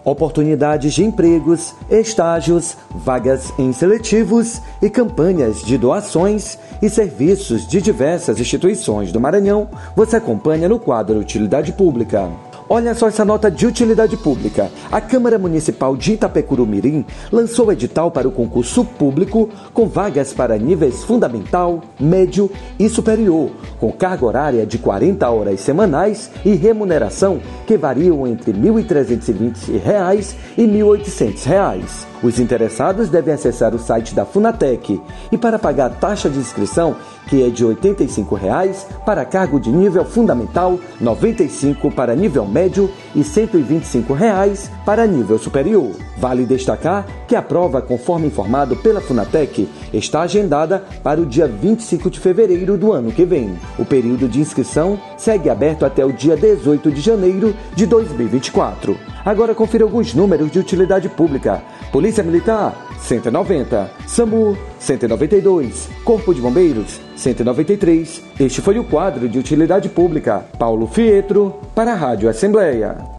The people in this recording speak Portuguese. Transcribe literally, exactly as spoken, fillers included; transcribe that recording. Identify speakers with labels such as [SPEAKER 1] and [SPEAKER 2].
[SPEAKER 1] oportunidades de empregos, estágios, vagas em seletivos e campanhas de doações e serviços de diversas instituições do Maranhão, você acompanha no quadro Utilidade Pública. Olha só essa nota de utilidade pública. A Câmara Municipal de Itapecurumirim lançou edital para o concurso público com vagas para níveis fundamental, médio e superior, com carga horária de quarenta horas semanais e remuneração que variam entre mil trezentos e vinte reais e mil e oitocentos reais. Os interessados devem acessar o site da Funatec e, para pagar a taxa de inscrição, que é de oitenta e cinco reais para cargo de nível fundamental, noventa e cinco reais para nível médio e cento e vinte e cinco reais para nível superior. Vale destacar que a prova, conforme informado pela Funatec, está agendada para o dia vinte e cinco de fevereiro do ano que vem. O período de inscrição segue aberto até o dia dezoito de janeiro de dois mil e vinte e quatro. Agora confira alguns números de utilidade pública. Polícia Militar, cento e noventa. SAMU, cento e noventa e dois. Corpo de Bombeiros, cento e noventa e três. Este foi o quadro de utilidade pública. Paulo Fietro, para a Rádio Assembleia.